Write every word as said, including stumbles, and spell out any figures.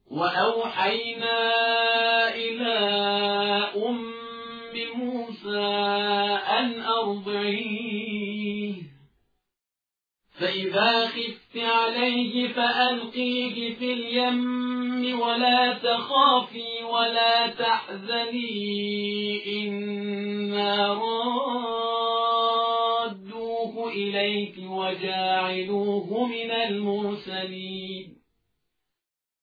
وأوحينا إلى أم موسى أن أرضعيه فإذا خفت عليه فألقيه في اليم ولا تخافي ولا تحزني إنا رادوه إليك وجاعلوه من المرسلين